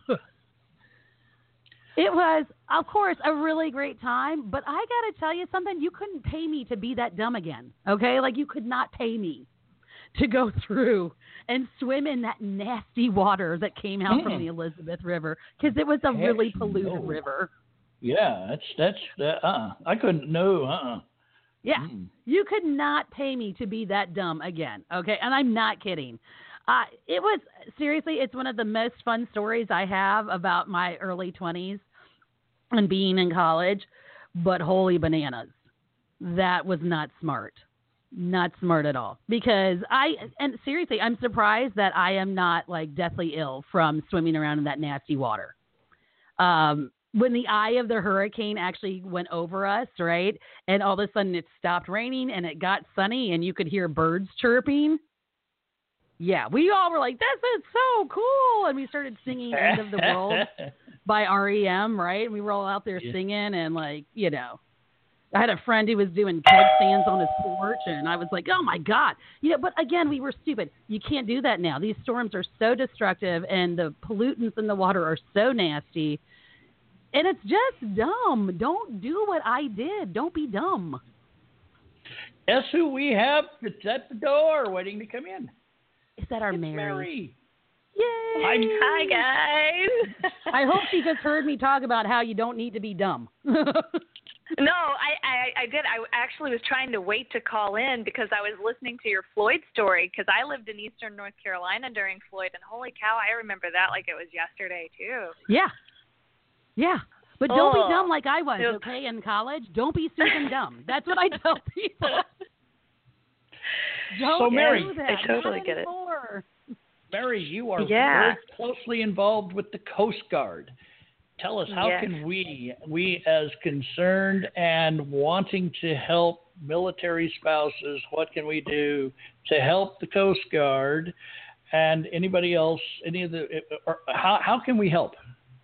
It was, of course, a really great time, but I got to tell you something. You couldn't pay me to be that dumb again, okay? Like, you could not pay me to go through and swim in that nasty water that came out mm. from the Elizabeth River because it was a Heck really polluted no. river. Yeah, that's, that's, that, uh-uh. I couldn't, no, uh-uh. Yeah, mm. you could not pay me to be that dumb again, okay? And I'm not kidding. Uh, it was, seriously, it's one of the most fun stories I have about my early twenties and being in college, but holy bananas. That was not smart. Not smart at all. Because I, and seriously, I'm surprised that I am not like deathly ill from swimming around in that nasty water. Um, when the eye of the hurricane actually went over us, right, and all of a sudden it stopped raining and it got sunny and you could hear birds chirping. Yeah, we all were like, this is so cool. And we started singing End of the World by R E M, right? And we were all out there yeah. singing and, like, you know, I had a friend who was doing keg stands on his porch, and I was like, oh, my God. You know, but, again, we were stupid. You can't do that now. These storms are so destructive, and the pollutants in the water are so nasty. And it's just dumb. Don't do what I did. Don't be dumb. Guess who we have? It's at the door waiting to come in. Is that our it's Mary? Mary? Yay! Hi, Hi guys. I hope she just heard me talk about how you don't need to be dumb. No, I, I, I did. I actually was trying to wait to call in because I was listening to your Floyd story because I lived in Eastern North Carolina during Floyd, and holy cow, I remember that like it was yesterday too. Yeah. Yeah. But don't oh. be dumb like I was, okay, in college. Don't be stinking dumb. That's what I tell people. Don't so, Mary, do that. I totally Not get anymore. it. Mary, you are yeah. very closely involved with the Coast Guard. Tell us, how yes. can we, we as concerned and wanting to help military spouses, what can we do to help the Coast Guard and anybody else, any of the, or how, how can we help?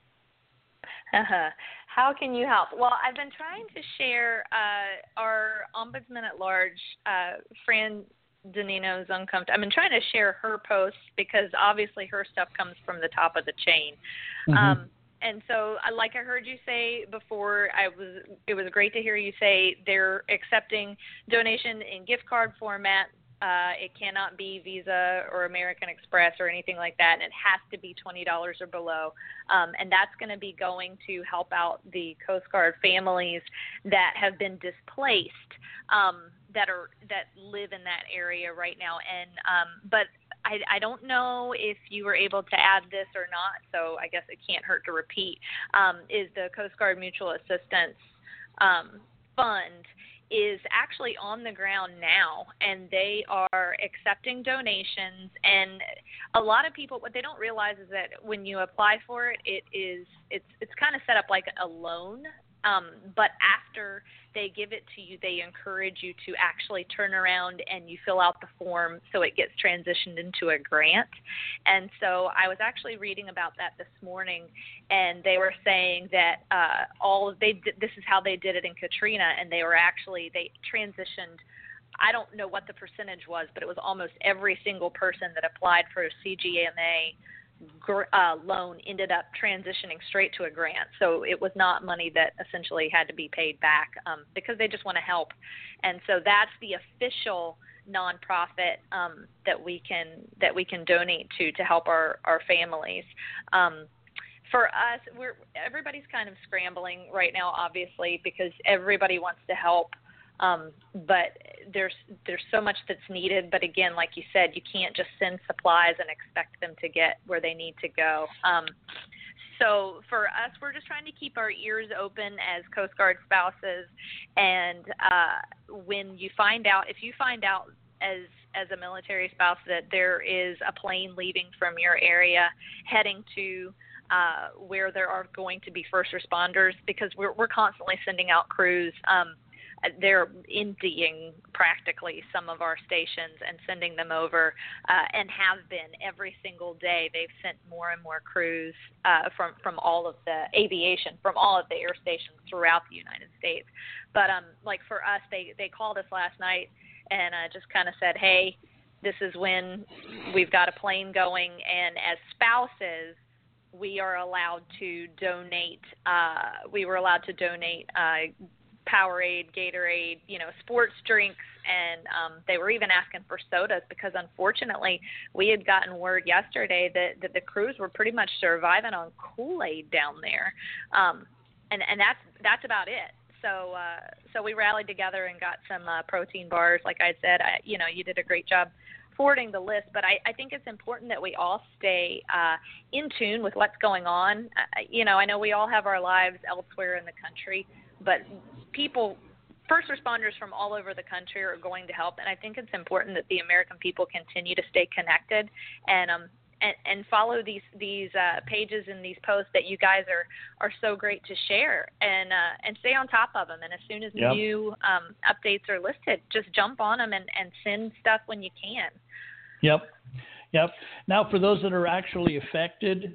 Uh-huh. How can you help? Well, I've been trying to share uh, our Ombudsman at Large, uh, Fran Danino's Uncomfortable. I've been trying to share her posts because obviously her stuff comes from the top of the chain. Mm-hmm. Um, and so, like I heard you say before, I was it was great to hear you say they're accepting donation in gift card format. Uh, it cannot be Visa or American Express or anything like that, and it has to be twenty dollars or below. Um, and that's going to be going to help out the Coast Guard families that have been displaced, um, that are that live in that area right now. And um, but I, I don't know if you were able to add this or not, so I guess it can't hurt to repeat. Um, is the Coast Guard Mutual Assistance um, Fund is actually on the ground now, and they are accepting donations. And a lot of people, what they don't realize is that when you apply for it, it is it's it's kind of set up like a loan. Um, but after they give it to you, they encourage you to actually turn around and you fill out the form so it gets transitioned into a grant. And so I was actually reading about that this morning, and they were saying that uh, all they did, this is how they did it in Katrina, and they were actually they transitioned. I don't know what the percentage was, but it was almost every single person that applied for a C G M A Uh, loan ended up transitioning straight to a grant. So it was not money that essentially had to be paid back um, because they just want to help. And so that's the official nonprofit um, that we can that we can donate to to help our, our families. Um, for us, we're everybody's kind of scrambling right now, obviously, because everybody wants to help. Um, but there's there's so much that's needed. But again, like you said, you can't just send supplies and expect them to get where they need to go. Um, so for us, we're just trying to keep our ears open as Coast Guard spouses. And uh, when you find out, if you find out as as a military spouse that there is a plane leaving from your area heading to uh, where there are going to be first responders, because we're we're constantly sending out crews. Um, they're emptying practically some of our stations and sending them over, uh, and have been every single day. They've sent more and more crews uh, from, from all of the aviation, from all of the air stations throughout the United States. But um, like for us, they, they called us last night and uh, just kind of said, hey, this is when we've got a plane going, and as spouses, we are allowed to donate, uh, we were allowed to donate uh, Powerade, Gatorade, you know, sports drinks, and um, they were even asking for sodas because, unfortunately, we had gotten word yesterday that, that the crews were pretty much surviving on Kool-Aid down there, um, and and that's that's about it. So uh, so we rallied together and got some uh, protein bars. Like I said, I, you know, you did a great job forwarding the list, but I, I think it's important that we all stay uh, in tune with what's going on. Uh, you know, I know we all have our lives elsewhere in the country, but people, first responders from all over the country are going to help, and I think it's important that the American people continue to stay connected and um and, and follow these these uh, pages and these posts that you guys are, are so great to share, and uh, and stay on top of them. And as soon as yep. new um, updates are listed, just jump on them and, and send stuff when you can. Yep, yep. Now, for those that are actually affected,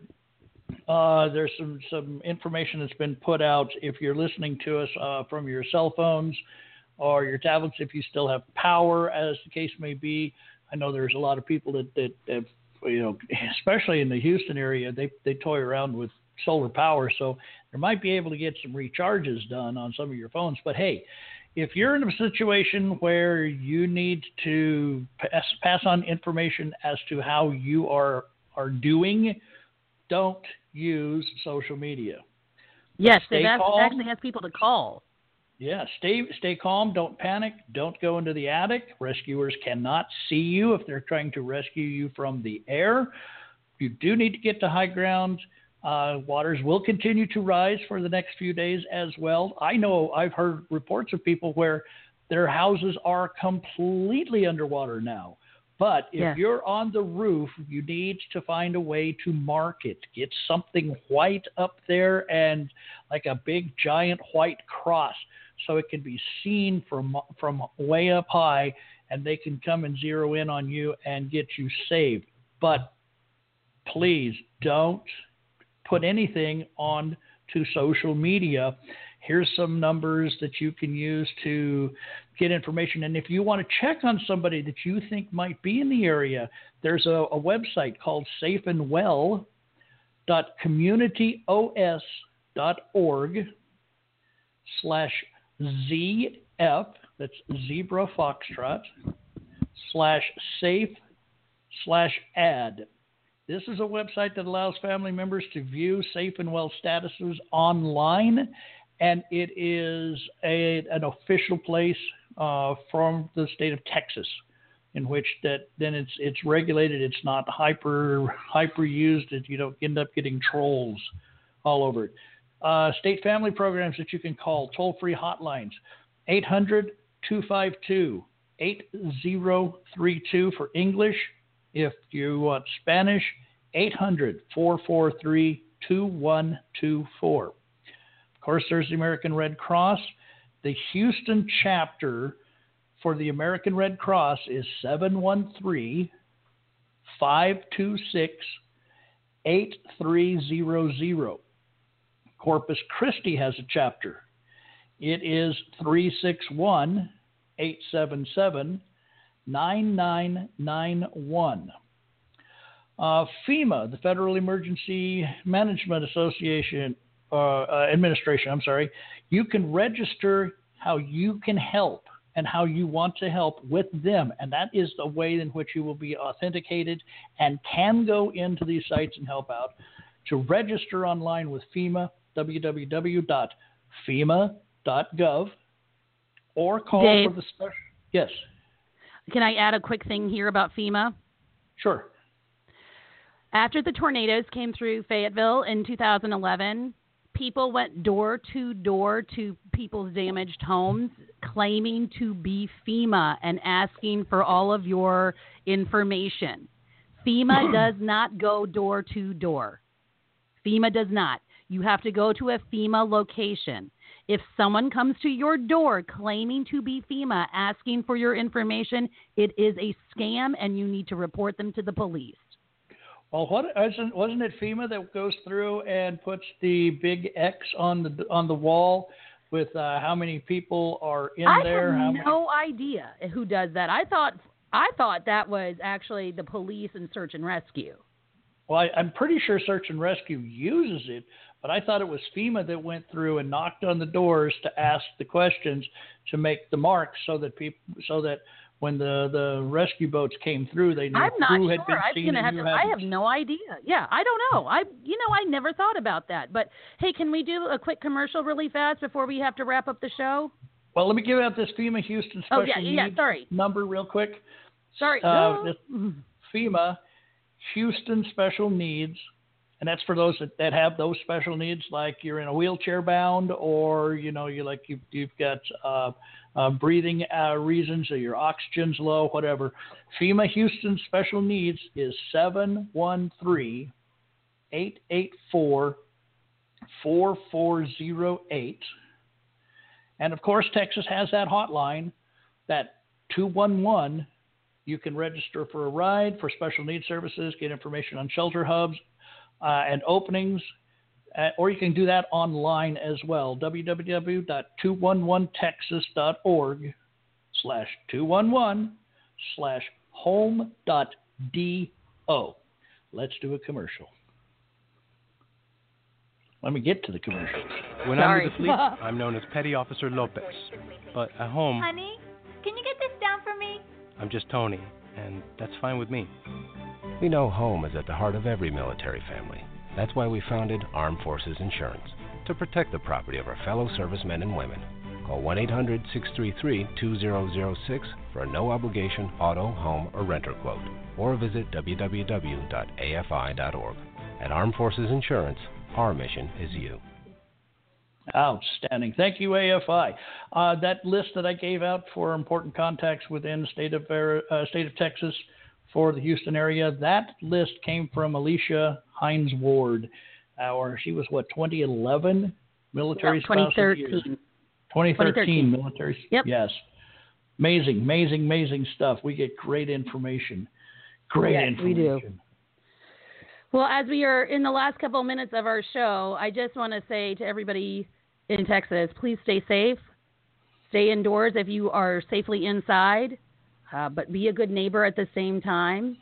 Uh, there's some, some information that's been put out. If you're listening to us uh, from your cell phones or your tablets, if you still have power, as the case may be. I know there's a lot of people that, that have, you know, especially in the Houston area, they, they toy around with solar power. So they might be able to get some recharges done on some of your phones. But, hey, if you're in a situation where you need to pass, pass on information as to how you are are doing, don't use social media. Yes, stay they've calm. actually asked people to call. Yeah, stay stay calm. Don't panic. Don't go into the attic. Rescuers cannot see you if they're trying to rescue you from the air. You do need to get to high ground. Uh, waters will continue to rise for the next few days as well. I know I've heard reports of people where their houses are completely underwater now. But if yes. you're on the roof, you need to find a way to mark it. Get something white up there and like a big giant white cross so it can be seen from from way up high, and they can come and zero in on you and get you saved. But please don't put anything on to social media. Here's some numbers that you can use to get information. And if you want to check on somebody that you think might be in the area, there's a, a website called safe and well dot community o s dot org slash Z F, that's Zebra Foxtrot, slash safe slash ad. This is a website that allows family members to view safe and well statuses online. And it is a, an official place uh, from the state of Texas, in which that then it's it's regulated. It's not hyper hyper used. It, you don't end up getting trolls all over it. Uh, state family programs that you can call, toll free hotlines, eight hundred, two five two, eight zero three two for English. If you want Spanish, eight hundred, four four three, two one two four. Of course, there's the American Red Cross. The Houston chapter for the American Red Cross is seven one three, five two six, eight three zero zero. Corpus Christi has a chapter. It is three six one, eight seven seven, nine nine nine one. Uh, FEMA, the Federal Emergency Management Association, Uh, uh, administration, I'm sorry, you can register how you can help and how you want to help with them. And that is the way in which you will be authenticated and can go into these sites and help out. To register online with FEMA, w w w dot fema dot gov, or call Dave, for the special. Yes. Can I add a quick thing here about FEMA? Sure. After the tornadoes came through Fayetteville in two thousand eleven, people went door to door to people's damaged homes claiming to be FEMA and asking for all of your information. FEMA does not go door to door. FEMA does not. You have to go to a FEMA location. If someone comes to your door claiming to be FEMA, asking for your information, it is a scam and you need to report them to the police. Well, what wasn't wasn't it FEMA that goes through and puts the big X on the on the wall with uh, how many people are in I there? I have how no many... idea who does that. I thought I thought that was actually the police and search and rescue. Well, I, I'm pretty sure search and rescue uses it, but I thought it was FEMA that went through and knocked on the doors to ask the questions to make the marks so that people so that. When the, the rescue boats came through, they knew I'm not who sure. had been I'm seen gonna and have who to, hadn't. I have no idea. Yeah, I don't know. I, you know, I never thought about that. But hey, can we do a quick commercial really fast before we have to wrap up the show? Well, let me give out this FEMA Houston special oh, yeah, needs yeah, sorry. number real quick. Sorry. Uh, this FEMA Houston special needs, and that's for those that, that have those special needs, like you're in a wheelchair bound, or you know, you like you you've got. Uh, Uh, breathing uh, reasons, or your oxygen's low, whatever. FEMA Houston Special Needs is seven one three, eight eight four, four four zero eight. And, of course, Texas has that hotline, that two one one. You can register for a ride for special needs services, get information on shelter hubs uh, and openings. Uh, or you can do that online as well, w w w dot two one one texas dot org slash two one one slash home dot do. Let's do a commercial. Let me get to the commercial. When Sorry. I'm with the fleet, I'm known as Petty Officer Lopez. But at home, Honey, can you get this down for me? I'm just Tony, and that's fine with me. We know home is at the heart of every military family. That's why we founded Armed Forces Insurance, to protect the property of our fellow servicemen and women. Call one eight hundred six three three two zero zero six for a no-obligation auto, home, or renter quote, or visit w w w dot a f i dot org. At Armed Forces Insurance, our mission is you. Outstanding. Thank you, A F I. Uh, that list that I gave out for important contacts within the state of, uh, state of Texas for the Houston area, that list came from Alicia Hines Ward. Our, she was, what, twenty eleven military yeah, twenty thirteen. twenty thirteen military. Yep. Yes. Amazing, amazing, amazing stuff. We get great information. Great yes, information. We do. Well, as we are in the last couple of minutes of our show, I just want to say to everybody in Texas, please stay safe. Stay indoors if you are safely inside, uh, but be a good neighbor at the same time.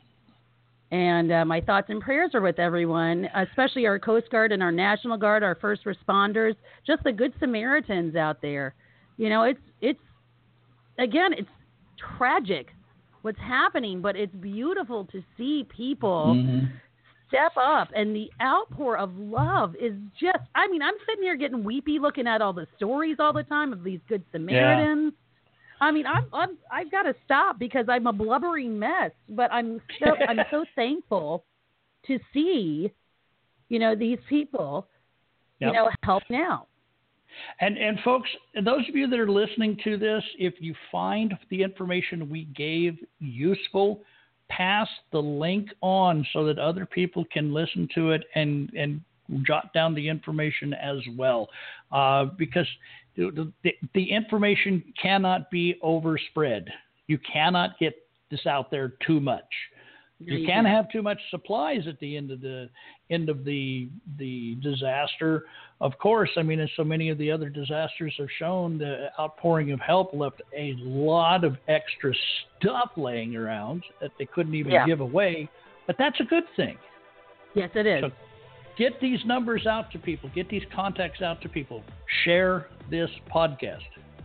And uh, my thoughts and prayers are with everyone, especially our Coast Guard and our National Guard, our first responders, just the good Samaritans out there. You know, it's, it's again, it's tragic what's happening, but it's beautiful to see people mm-hmm. step up. And the outpour of love is just, I mean, I'm sitting here getting weepy looking at all the stories all the time of these good Samaritans. Yeah. I mean, I'm, I'm, I've got to stop because I'm a blubbering mess, but I'm so, I'm so thankful to see, you know, these people, yep. you know, helping out. And, and folks, those of you that are listening to this, if you find the information we gave useful, pass the link on so that other people can listen to it and, and jot down the information as well. Uh, because The, the, the information cannot be overspread. You cannot get this out there too much. You can't have too much supplies at the end of the end of the the disaster. Of course, I mean, as so many of the other disasters have shown, the outpouring of help left a lot of extra stuff laying around that they couldn't even yeah. give away. But that's a good thing. Yes, it is. So get these numbers out to people. Get these contacts out to people. Share this podcast.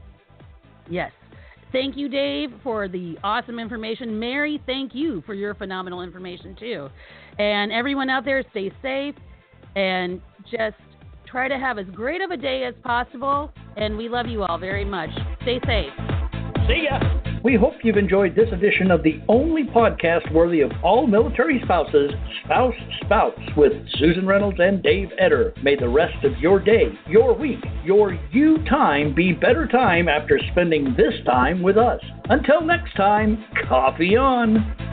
Yes. Thank you, Dave, for the awesome information. Mary, thank you for your phenomenal information, too. And everyone out there, stay safe and just try to have as great of a day as possible. And we love you all very much. Stay safe. See ya. We hope you've enjoyed this edition of the only podcast worthy of all military spouses, Spouse Spouts, with Susan Reynolds and Dave Etter. May the rest of your day, your week, your you time be better time after spending this time with us. Until next time, coffee on.